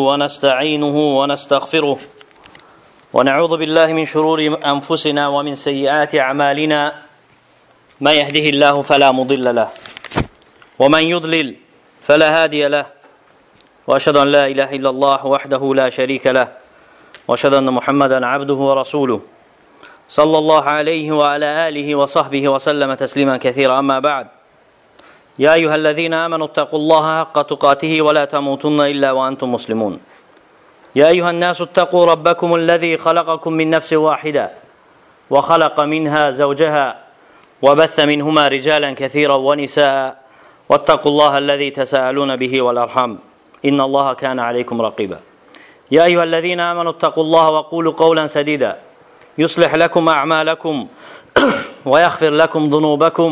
ونستعينه ونستغفره ونعوذ بالله من شرور أنفسنا ومن سيئات أعمالنا من يهده الله فلا مضل له ومن يضلل فلا هادي له وأشهد أن لا إله إلا الله وحده لا شريك له وأشهد أن محمدا عبده ورسوله صلى الله عليه وعلى آله وصحبه وسلم تسليما كثيرا أما بعد يا أيها الذين آمنوا اتقوا الله حق تقاته ولا تموتن إلا وأنتم مسلمون يا أيها الناس اتقوا ربكم الذي خلقكم من نفس واحدة وخلق منها زوجها وبث منهما رجالا كثيرا ونساء واتقوا الله الذي تساءلون به والأرحام إن الله كان عليكم رقيبا يا أيها الذين آمنوا اتقوا الله وقولوا قولا سديدا يصلح لكم أعمالكم ويغفر لكم ذنوبكم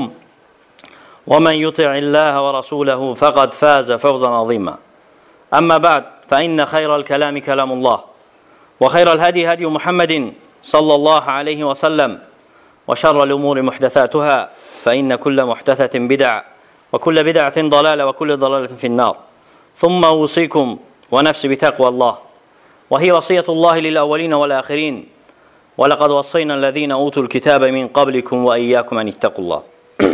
ومن يطع الله ورسوله فقد فاز فوزا عظيما أما بعد فإن خير الكلام كلام الله وخير الهدي هدي محمد صلى الله عليه وسلم وشر الأمور محدثاتها فإن كل محدثة بدعة وكل بدعة ضلالة وكل ضلالة في النار ثم أوصيكم ونفسي بتقوى الله وهي وصية الله للأولين والآخرين ولقد وصينا الذين أوتوا الكتاب من قبلكم وإياكم أن اتقوا الله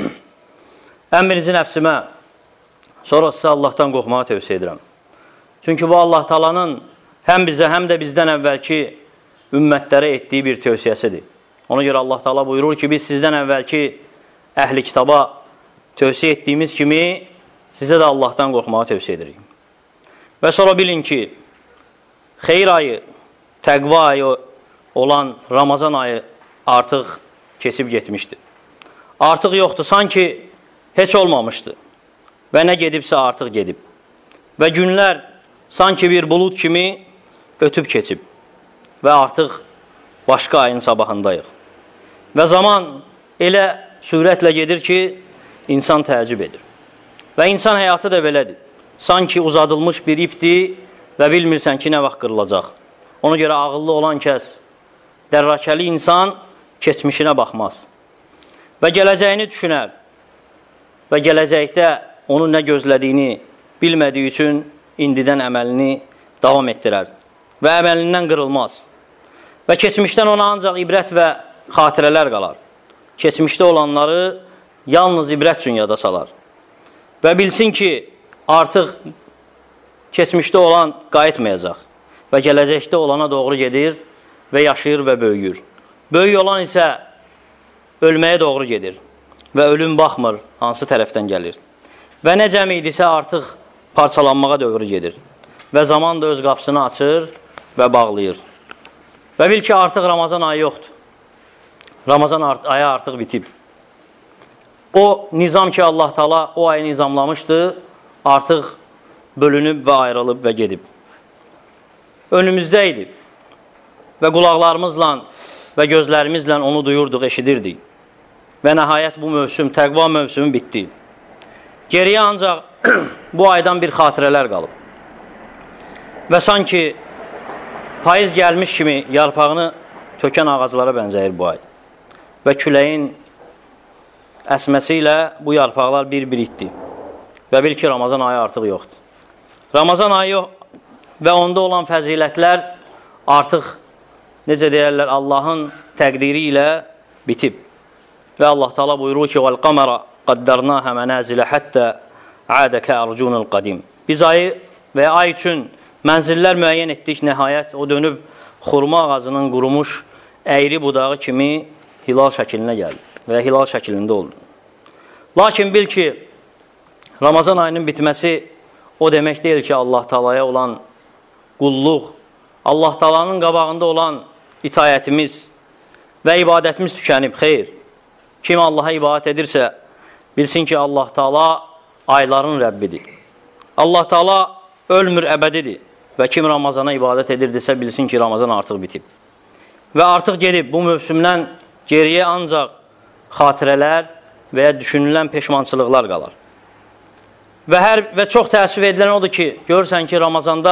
Ən birinci nəfsimə, sonra sizə Allahdan qorxmağı tövsiyə edirəm. Çünki bu Allah Taala'nın həm bizə, həm də bizdən əvvəlki ümmətlərə etdiyi bir tövsiyəsidir. Ona görə Allah Taala buyurur ki, biz sizdən əvvəlki əhli kitaba tövsiyə etdiyimiz kimi sizə də Allahdan qorxmağı tövsiyə edirik. Və sonra bilin ki, xeyir ayı, təqva ayı olan Ramazan ayı artıq keçib getmişdir. Artıq yoxdur, sanki heç olmamışdı və nə gedibsə artıq gedib və günlər sanki bir bulud kimi ötüb keçib və artıq başqa ayın sabahındayıq və zaman elə sürətlə gedir ki, insan təəccüb edir və insan həyatı da belədir, sanki uzadılmış bir ipdir və bilmirsən ki, nə vaxt qırılacaq. Ona görə ağıllı olan kəs, dərrakəli insan keçmişinə baxmaz və gələcəyini düşünər və gələcəkdə onun nə gözlədiyini bilmədiyi üçün indidən əməlini davam etdirər və əməlindən qırılmaz. Və keçmişdən ona ancaq ibrət və xatirələr qalar. Keçmişdə olanları yalnız ibrət üçün yada salar. Və bilsin ki, artıq keçmişdə olan qayıtmayacaq və gələcəkdə olana doğru gedir və yaşayır və böyüyür. Böyük olan isə ölməyə doğru gedir. Və ölüm baxmır, hansı tərəfdən gəlir. Və nə cəmi idisə artıq parçalanmağa dövrü gedir. Və zaman da öz qapısını açır və bağlayır. Və bil ki, artıq Ramazan ayı yoxdur. Ramazan ayı artıq bitib. O nizam ki, Allah Taala o ayı nizamlamışdı, artıq bölünüb və ayrılıb və gedib. Önümüzdə idi və qulaqlarımızla və gözlərimizlə onu duyurduq, eşidirdik. Və nəhayət bu mövsüm, təqva mövsümü bitdi. Geriyə ancaq bu aydan bir xatirələr qalıb. Və sanki payız gəlmiş kimi yarpağını tökən ağaclara bənzəyir bu ay. Və küləyin əsməsi ilə bu yarpaqlar bir-bir itdi. Və bil ki, Ramazan ayı artıq yoxdur. Ramazan ayı və onda olan fəzilətlər artıq, necə deyərlər, Allahın təqdiri ilə bitib. Və Allah Taala buyurur ki, وَالْقَمَرَ قَدَّرْنَاهَ مَنَازِلَ حَتَّى عَادَ كَأَرْجُونَ الْقَدِيمِ Biz ayı və ay üçün mənzillər müəyyən etdik, nəhayət o dönüb xurma ağacının qurumuş əyri budağı kimi hilal şəklinə gəldi və hilal şəklində oldu. Lakin bil ki, Ramazan ayının bitməsi o demək deyil ki, Allah Taala'ya olan qulluq, Allah Taala'nın qabağında olan itayətimiz və ibadətimiz tükənib, xeyr. Kim Allaha ibadət edirsə, bilsin ki, Allah Taala ayların Rəbbidir. Allah Taala ölmür, əbədidir. Və kim Ramazana ibadət edirdisə, bilsin ki, Ramazan artıq bitib. Və artıq gedib, bu mövsümdən geriyə ancaq xatirələr və ya düşünülən peşmançılıqlar qalar. Və çox təəssüf edilən odur ki, görürsən ki, Ramazanda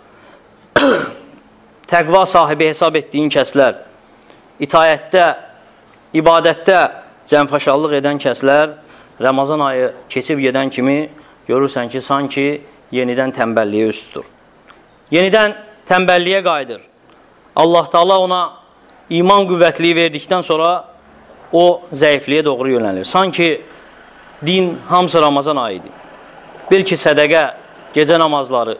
təqva sahibi hesab etdiyin kəslər, itayətdə, ibadətdə cəmfəşallıq edən kəslər Ramazan ayı keçib gedən kimi görürsən ki, sanki yenidən tənbəlliyə üst tutur. yenidən tənbəlliyə qayıdır. Allah Taala ona iman qüvvətliyi verdikdən sonra o zəifliyə doğru yönəlir. Sanki din hamısı Ramazan ayıdır. Bil ki, sədəqə, gecə namazları,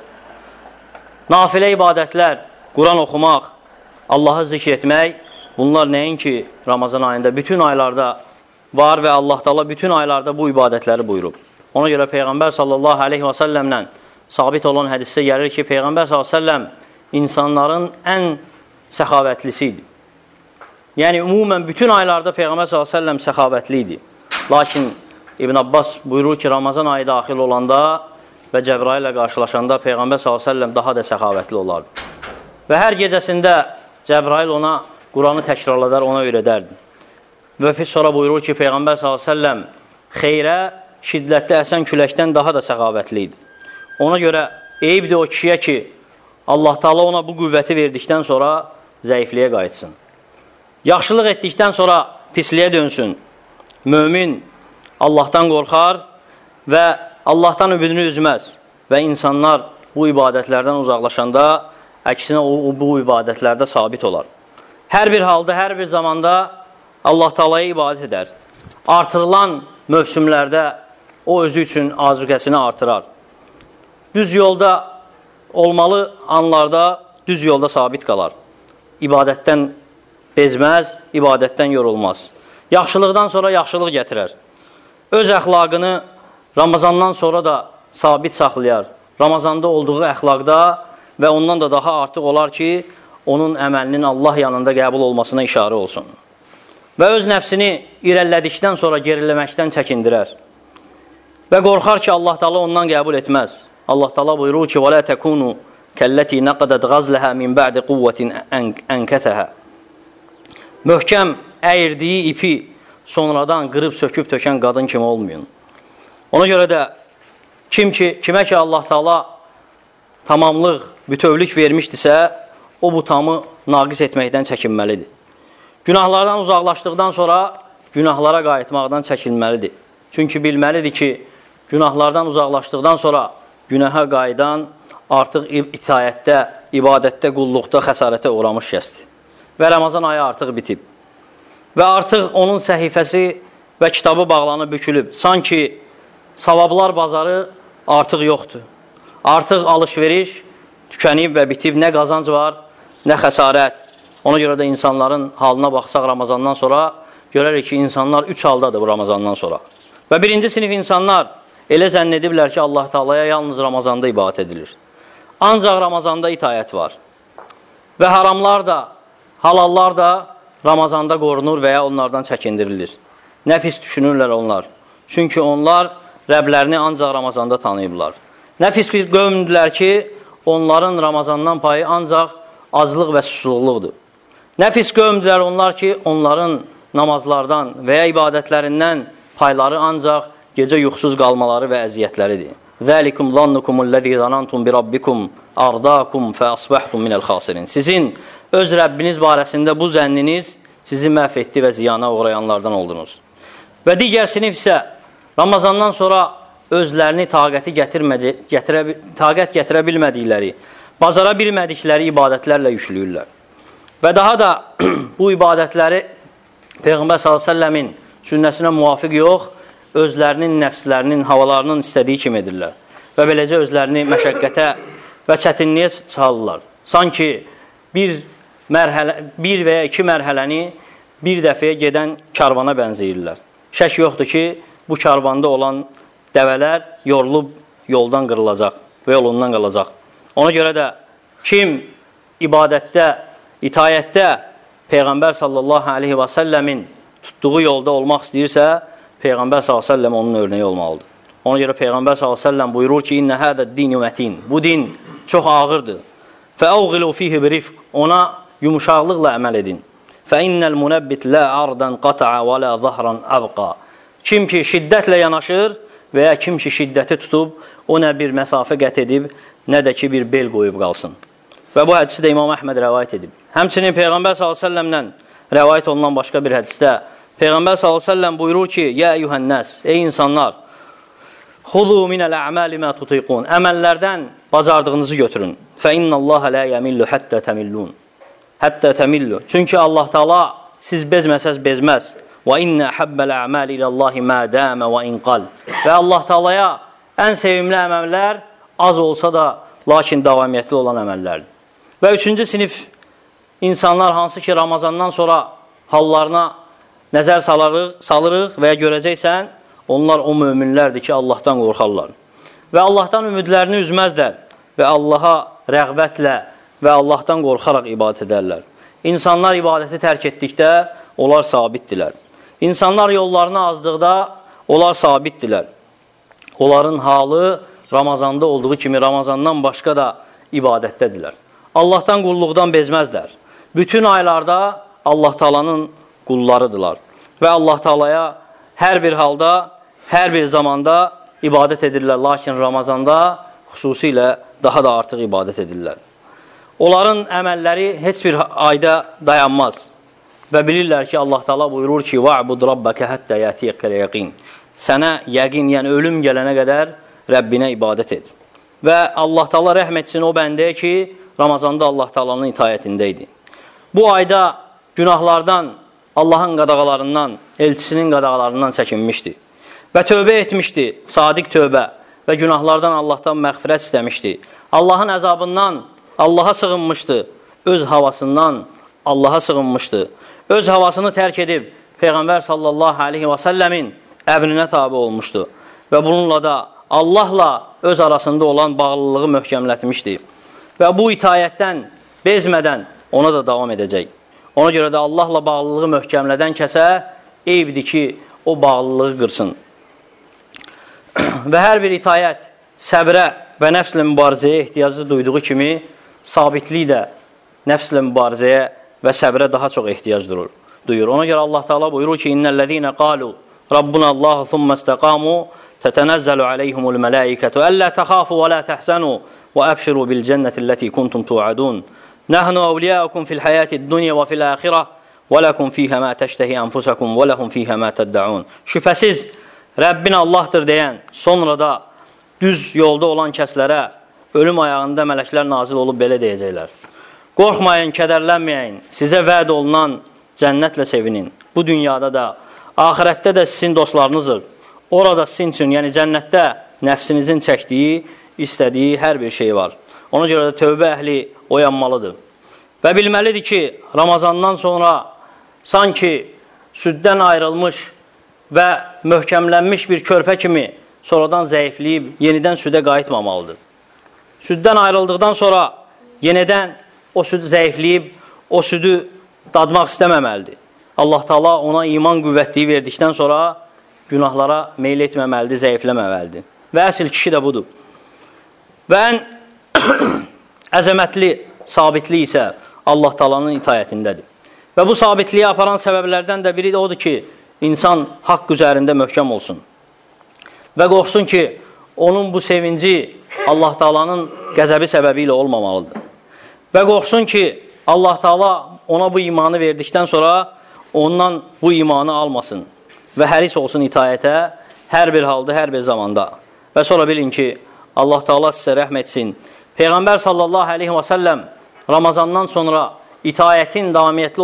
nafilə ibadətlər, Quran oxumaq, Allahı zikr etmək, bunlar nəinki Ramazan ayında, bütün aylarda var və Allah Taala bütün aylarda bu ibadətləri buyurub. Ona görə Peyğəmbər sallallahu aleyhi və səlləmlə sabit olan hədisdə gəlir ki, Peyğəmbər sallallahu aleyhi və səlləm insanların ən səxavətlisi idi. Yəni, ümumən bütün aylarda Peyğəmbər sallallahu aleyhi və səlləm səxavətli idi. Lakin İbn Abbas buyurur ki, Ramazan ayı daxil olanda və Cəbrail ilə qarşılaşanda Peyğəmbər sallallahu əleyhi və səlləm daha da səxavətli olardı. Və hər gecəsində Cəbrail ona Quranı təkrarladar, ona öyrədərdi. Və sonra buyurur ki, Peyğəmbər sallallahu əleyhi və səlləm xeyrə, şiddətli əsən küləkdən daha da səxavətli idi. Ona görə eyibdir o kişiyə ki, Allah Taala ona bu qüvvəti verdikdən sonra zəifliyə qayıtsın. Yaxşılıq etdikdən sonra pisliyə dönsün. Mömin Allahdan qorxar və Allahdan ümidini üzməz və insanlar bu ibadətlərdən uzaqlaşanda əksinə o bu ibadətlərdə sabit olar. Hər bir halda, hər bir zamanda Allah Taalaya ibadət edər. Artırılan mövsümlərdə o özü üçün azuqəsini artırar. Düz yolda olmalı anlarda düz yolda sabit qalar. İbadətdən bezməz, ibadətdən yorulmaz. Yaxşılıqdan sonra yaxşılıq gətirər. Öz əxlaqını Ramazandan sonra da sabit saxlayar. Ramazanda olduğu əxlaqda və ondan da daha artıq olar ki, onun əməlinin Allah yanında qəbul olmasına işarə olsun. Və öz nəfsini irəlilədikdən sonra geriləməkdən çəkindirər. Və qorxar ki, Allah Taala ondan qəbul etməz. Allah Taala buyurur ki, وَلَا تَكُونُوا كَلَّتِي نَقَدَتْ غَزْلَهَا مِنْ بَعْدِ قُوَّةٍ أَنْكَثَهَا Möhkəm əyirdiyi ipi sonradan qırıb söküb tökən qadın kimi olmayın. Ona görə də kimə ki Allah Taala tamamlıq, bütövlük vermişdisə, o bu tamı naqis etməkdən çəkinməlidir. Günahlardan uzaqlaşdıqdan sonra günahlara qayıtmaqdan çəkinməlidir. Çünki bilməlidir ki, günahlardan uzaqlaşdıqdan sonra günaha qayıdan artıq itayətdə, ibadətdə, qulluqda xəsarətə uğramış kəsdir. Və Ramazan ayı artıq bitib. Və artıq onun səhifəsi və kitabı bağlanıb, bükülüb. Sanki savablar bazarı artıq yoxdur. Artıq alış-veriş tükənib və bitib. Nə qazanc var, nə xəsarət. Ona görə də insanların halına baxsaq Ramazandan sonra görərik ki, insanlar 3 haldadır bu Ramazandan sonra. Və birinci sinif insanlar elə zənn ediblər ki, Allah Taalaya yalnız Ramazanda ibadət edilir. Ancaq Ramazanda itayət var. Və haramlar da, halallar da Ramazanda qorunur və ya onlardan çəkindirilir. Nə pis düşünürlər onlar. Çünki onlar Rəblərini ancaq Ramazanda tanıyıblar. Nə pis bir qövmdülər ki, onların Ramazandan payı ancaq aclıq və susuzluqdur. Nə pis qövmdülər onlar ki, onların namazlardan və ya ibadətlərindən payları ancaq gecə yuxusuz qalmaları və əziyyətləridir. Zəlikum zannukumul-ləzi zanantum bi rabbikum ardakum fa asbahtum minel xasirin. Sizin öz Rəbbiniz barəsində bu zənniniz sizi məhv etdi və ziyana uğrayanlardan oldunuz. Və digər sinif isə Ramazandan sonra özlərini taqət gətirə bilmədikləri, bacara bilmədikləri ibadətlərlə yüklüyürlər. Və daha da bu ibadətləri Peyğəmbər s.ə.v-in sünnəsinə müvafiq yox, özlərinin, nəfslərinin, havalarının istədiyi kimi edirlər. Və beləcə özlərini məşəqqətə və çətinliyə salırlar. Sanki bir və ya 2 mərhələni bir dəfəyə gedən karvana bənzəyirlər. Şək yoxdur ki, bu karvanda olan dəvələr yorulub yoldan qırılacaq və yolundan qalacaq. Ona görə də kim ibadətdə, itayətdə Peyğəmbər sallallahu aleyhi və səlləmin tutduğu yolda olmaq istəyirsə, Peyğəmbər sallallahu aleyhi və səlləm onun örneği olmalıdır. Ona görə Peyğəmbər sallallahu aleyhi və səlləm buyurur ki, İnnə hədəd dini mətin. Bu din çox ağırdır. Fəəvğilu fihi birifq. Ona yumuşaqlıqla əməl edin. Fəinnəl munəbbit lə ardan qata'a və lə zahran əbqa. Kim ki şiddətlə yanaşır və ya kim ki şiddəti tutub, o nə bir məsafə qət edib, nə də ki bir bel qoyub qalsın. Və bu hədisi də İmam Əhməd rəvayət edib. Həmçinin Peyğəmbər s.ə.v-lə rəvayət olunan başqa bir hədisdə Peyğəmbər s.ə.v buyurur ki, Yə eyyuhənnəs, ey insanlar, Xuzu minəl a'mali ma tutiqun. Əməllərdən bacardığınızı götürün. Fə innallaha la yamillu hatta tamillun. Hatta tamillu. Çünki Allah Taala siz bezməsəz bezməz. Və inna habbal a'mali ilallahi ma dama və in qal. Və Allah Taalaya ən sevimli əməllər az olsa da, lakin davamiyyətli olan əməllərdir. Və üçüncü sinif insanlar hansı ki Ramazandan sonra hallarına nəzər salırıq və ya görəcəksən, onlar o möminlərdir ki, Allahdan qorxarlar. Və Allahdan ümidlərini üzməzlər və Allaha rəğbətlə və Allahdan qorxaraq ibadət edərlər. İnsanlar ibadəti tərk etdikdə, onlar sabitdirlər. İnsanlar yollarını azdıqda, onlar sabitdirlər. Onların halı Ramazanda olduğu kimi Ramazandan başqa da ibadətdədirlər. Allahdan qulluqdan bezməzlər. Bütün aylarda Allah Taalanın qullarıdırlar. Və Allah Taalaya hər bir halda, hər bir zamanda ibadət edirlər. Lakin Ramazanda xüsusilə daha da artıq ibadət edirlər. Onların əməlləri heç bir ayda dayanmaz. Və bilirlər ki, Allah Taala buyurur ki, وَعْبُدْ رَبَّكَ حَتَّى يَأْتِيَكَ الْيَقِينَ. Sənə yəqin, yəni ölüm gələnə qədər Rəbbinə ibadət et. Və Allah Taala rəhm etsin o bəndəyə ki, Ramazanda Allah Taalanın itayətində idi. Bu ayda günahlardan, Allahın qadağalarından, elçisinin qadağalarından çəkinmişdi. Və tövbə etmişdi, sadiq tövbə və günahlardan Allahdan məğfirət istəmişdi. Allahın əzabından Allaha sığınmışdı, öz havasından Allaha sığınmışdı. Öz havasını tərk edib Peyğəmbər sallallahu aleyhi və səlləmin əmrinə tabi olmuşdu. Və bununla da Allahla öz arasında olan bağlılığı möhkəmlətmişdi. Və bu itayətdən bezmədən ona da davam edəcək. Ona görə də Allahla bağlılığı möhkəmlədən kəsə eyibdir ki, o bağlılığı qırsın. Və hər bir itayət səbrə və nəfslə mübarizəyə ehtiyacı duyduğu kimi, sabitlik də nəfslə mübarizəyə və səbrə daha çox ehtiyac duyur. Ona görə Allah Taala buyurur ki, İnnellezîne qalu Rabbunallahu thumma istaqamu tetenezzalu aleyhimul melaikatu alla takhafu ve la tahzanu ve abshiru bil cenneti allati kuntum tu'adun. Nahnu awliyaukum fil hayatid dunya ve fil ahireh ve lekum fiha ma teştehi enfusakum ve lehum fiha ma ted'un. Şübhəsiz Rəbbin Allahdır deyən, sonra da düz yolda olan kəslərə ölüm ayağında mələklər nazil olub belə deyəcəklər. Qorxmayın, kədərlənməyin, sizə vəd olunan cənnətlə sevinin. Bu dünyada da, ahirətdə də sizin dostlarınızdır. Orada sizin üçün, yəni cənnətdə nəfsinizin çəkdiyi, istədiyi hər bir şey var. Ona görə də tövbə əhli oyanmalıdır. Və bilməlidir ki, Ramazandan sonra sanki süddən ayrılmış və möhkəmlənmiş bir körpə kimi sonradan zəifləyib, yenidən südə qayıtmamalıdır. Süddən ayrıldıqdan sonra yenidən o süd zəifləyib, o südü dadmaq istəməməlidir. Allah Taala ona iman qüvvətliyi verdikdən sonra günahlara meyl etməməlidir, zəifləməməlidir. Və əsl kişi də budur. Və ən əzəmətli sabitlik isə Allah Taalanın itayətindədir. Və bu sabitliyi aparan səbəblərdən də biri də odur ki, insan haqq üzərində möhkəm olsun. Və qorxsun ki, onun bu sevinci Allah Taalanın qəzəbi səbəbi ilə olmamalıdır. Və qorxsun ki, Allah Taala ona bu imanı verdikdən sonra ondan bu imanı almasın və həris olsun itayətə hər bir halda, hər bir zamanda. Və sonra bilin ki, Allah Taala sizə rəhm etsin. Peyğəmbər sallallahu aleyhi və səlləm Ramazandan sonra itayətin davamiyyətli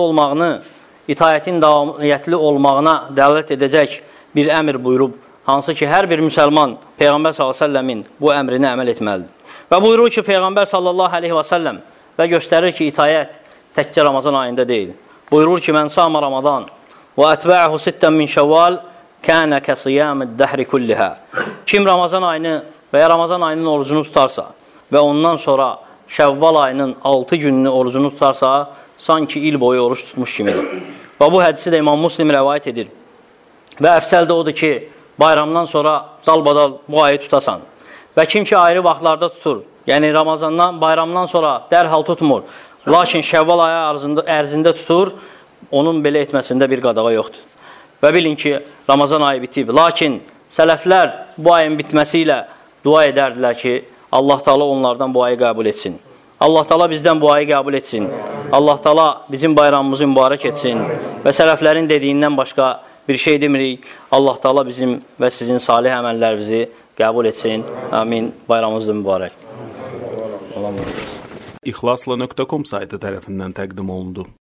olmağına dəlalət edəcək bir əmr buyurub, hansı ki, hər bir müsəlman Peyğəmbər sallallahu aleyhi və səlləmin bu əmrinə əməl etməlidir. Və buyurur ki, Peyğəmbər sallallahu aleyhi və səlləm və göstərir ki, itayət təkcə Ramazan ayında deyil. Buyurur ki, mən sama Ramadan və ətbəəhu sittən min şəvval kənə kəsiyəmid dəhri kullihə. Kim Ramazan ayını və ya Ramazan ayının orucunu tutarsa və ondan sonra Şəvval ayının 6 gününü orucunu tutarsa, sanki il boyu oruç tutmuş kimidir. Və bu hədisi də İmam Muslim rəvayət edir. Və əfsəl də odur ki, bayramdan sonra dalbadal bu ayı tutasan. Və kim ki ayrı vaxtlarda tutur, yəni Ramazandan, bayramdan sonra dərhal tutmur, lakin Şəvval ayı ərzində tutur, onun belə etməsində bir qadağa yoxdur. Və bilin ki, Ramazan ayı bitib. Lakin sələflər bu ayın bitməsi ilə dua edərdilər ki, Allah Taala onlardan bu ayı qəbul etsin. Allah Taala bizdən bu ayı qəbul etsin. Allah Taala bizim bayramımızı mübarək etsin. Və sələflərin dediyindən başqa bir şey demirik. Allah Taala bizim və sizin salih əməllərimizi qəbul etsin. Amin. Bayramınız da mübarək. Allah mübarək. İxlasla.com saytı tərəfindən təqdim olundu.